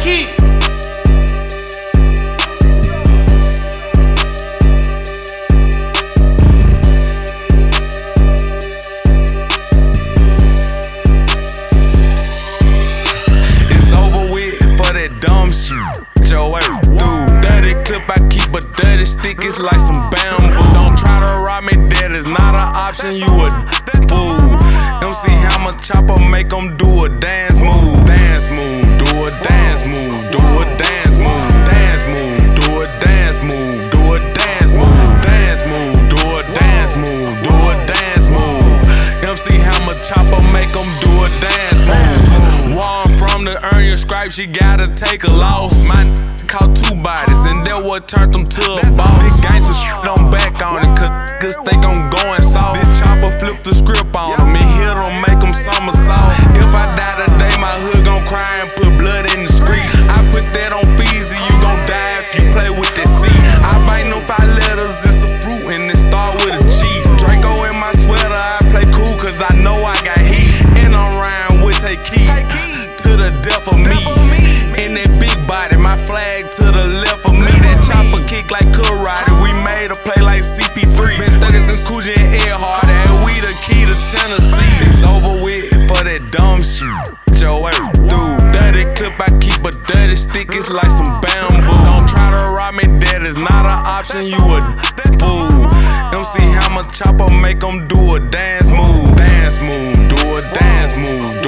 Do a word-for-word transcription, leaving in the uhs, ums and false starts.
key. It's over with for that dumb shit. Joe, dude, dirty clip I keep a dirty stick. It's like some bamboo. Don't try to rob me, that is not an option. You a fool. Don't see how much chopper make them do a dance move. Dance move, do a dance move, do a dance move, dance move, do a dance move, do a dance move, dance move, do a dance move, do a dance move. M C how much chopper make them do a dance move. One from to earn your stripes, you gotta take a loss. My caught two bodies, and that what turned them to a boss. This gangsta shit on back on it, cause they gon' go and solve. This chopper flip the script on them, and hit them, make them somersault. If I die today, my hood gon' cry and put blood in the street. I put that on Feezy, you gon' die if you play with that C. I bite no five letters, it's a fruit, and it start with a G. Draco in my sweater, I play cool, cause I know I got heat. And I'm riding with Take Key, to the death of me. In that big body, my flag to the left of me. That chopper kick like karate. We made a play like C P three. Been thuggin' since Coogee and Earhart, and we the key to Tennessee. It's over with for that dumb shit. Joe, dude, dirty clip I keep a dirty stick. It's like some bamboo. Don't try to rob me, that is not an option. You a fool. Don't see how much chopper make them do a dance move. Dance move, do a dance move.